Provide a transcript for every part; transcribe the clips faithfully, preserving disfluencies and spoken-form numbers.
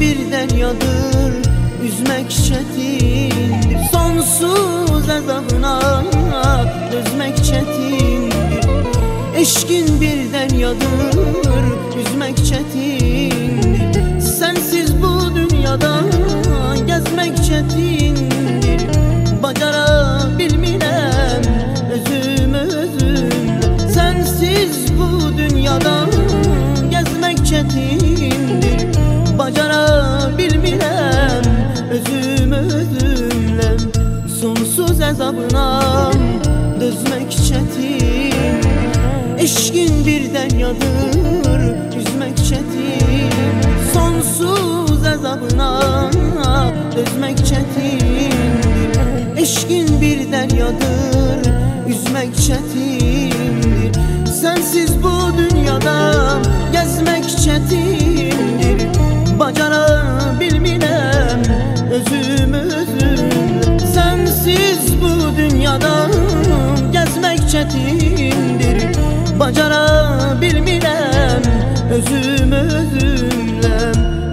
bir deryadır, üzmek çetindir. Sonsuz azabına dözmek çetindir. Eşkin bir deryadır, üzmek çetindir. Sensiz bu dünyada gezmek çetindir. Bacarabilmirəm özüm özüm. Sensiz bu dünyada gezmek çetindir. Bacarabilmirəm özüm özümle. Sonsuz azabına dözmek çetindir. Eşkin bir deryadır, üzmek çetindir. Sonsuz azabına dözmek çetindir. Eşkin bir deryadır, üzmek çetindir. Sensiz bu dünyada gezmek çetindir. Bacarabilmirəm özüm özüm. Sensiz bu dünyada gezmek çetindir. Bacarabilmirəm özüm özümle.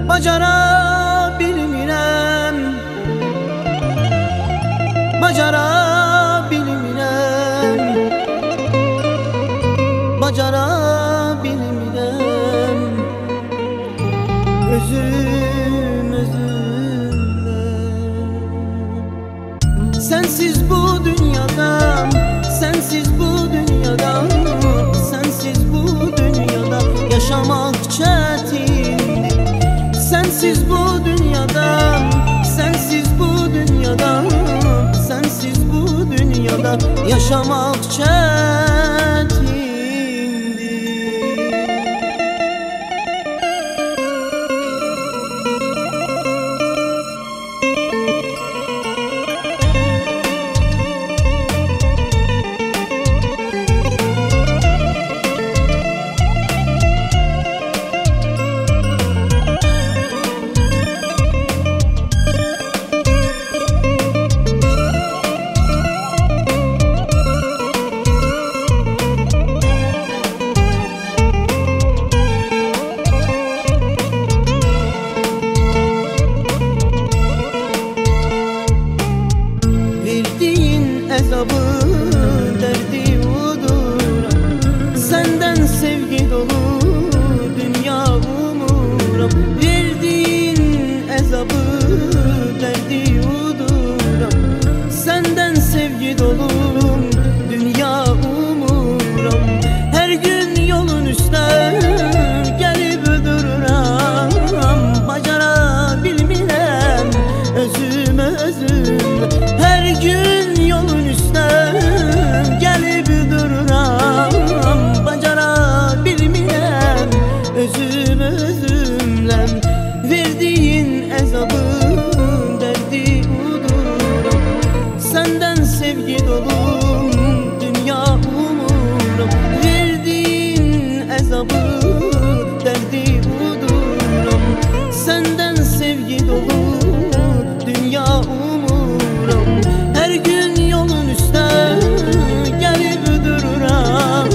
Bacarabilmirəm, bacarabilmirəm, bacarabilmirəm özüm özümle. Sensiz bu dünyada, sensiz bu dünyada, sensiz bu dünyada yaşamak çetindir. Sensiz bu dünyada, sensiz bu dünyada, sensiz bu dünyada yaşamak çetindir. Azabı derdi uduram, senden sevgi dolu dünya umuram. Verdiğin azabı derdi uduram, senden sevgi dolu dünya umuram. Her gün yolun üstüne gelip dururam. Bacarabilmirəm özüm özüm. Her gün yolun üstüne gelip dururam. Bacarabilmirəm özüm özümle. Verdiğin azabı derdi uduram, senden sevgi dolu dünya umuram. Verdiğin azabı derdi uduram, senden sevgi dolu dünya umuram. Her gün yolun üstüne gelip dururam.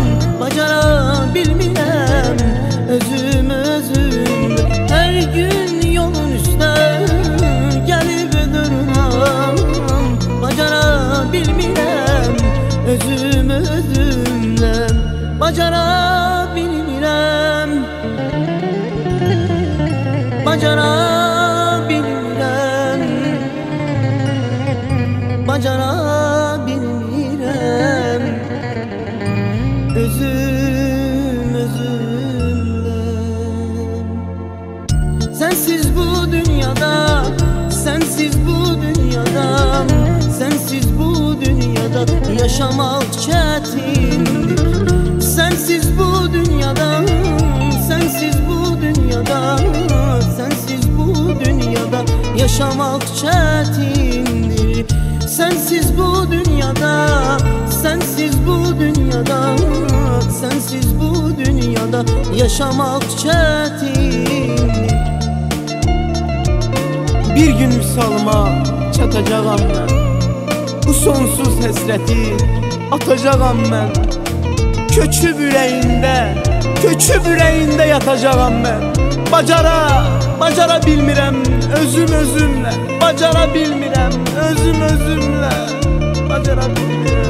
Bacarabilmirəm özüm özüm. Her gün yolun üstüne gelip dururam. Bacarabilmirəm özüm özümle. Bacarabilmirəm, bacarabilmirəm, bacarabilmirəm özüm özümle. Sensiz bu dünyada, sensiz bu dünyada, sensiz bu dünyada yaşamak çetindir. Sensiz bu dünyada, sensiz bu dünyada, sensiz bu dünyada yaşamak çetindir. Sensiz bu dünyada, sensiz bu dünyada, sensiz bu dünyada yaşamak çetindir. Bir gün visalıma çatacağam ben, bu sonsuz həsrəti atacağam mən. Köçüb ürəyində, köçüb ürəyində yatacağam mən. Bacara bacara bilmirəm özüm özümlə, bacara bilmirəm özüm özümlə, bacara bilmirəm.